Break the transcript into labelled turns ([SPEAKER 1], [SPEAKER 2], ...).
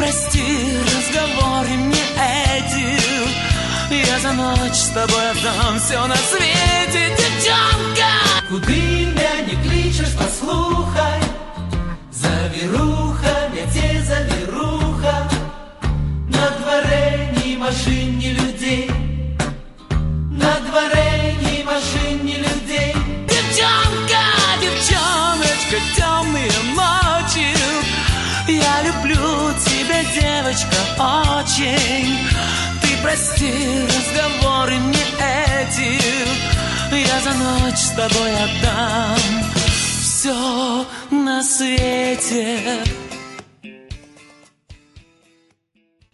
[SPEAKER 1] прости разговоры мне эти, я за ночь с тобой отдам все на свете, девчонка.
[SPEAKER 2] Куды меня не кличешь, послухай, завируха, мяте завируха, на дворе ни машин, ни людей, на дворе ни машин, ни людей.
[SPEAKER 1] Девчонка, девчоночка, темные ночи, я люблю тебя, девочка, очень. Ты прости разговоры мне эти, я за ночь с тобой отдам все на свете.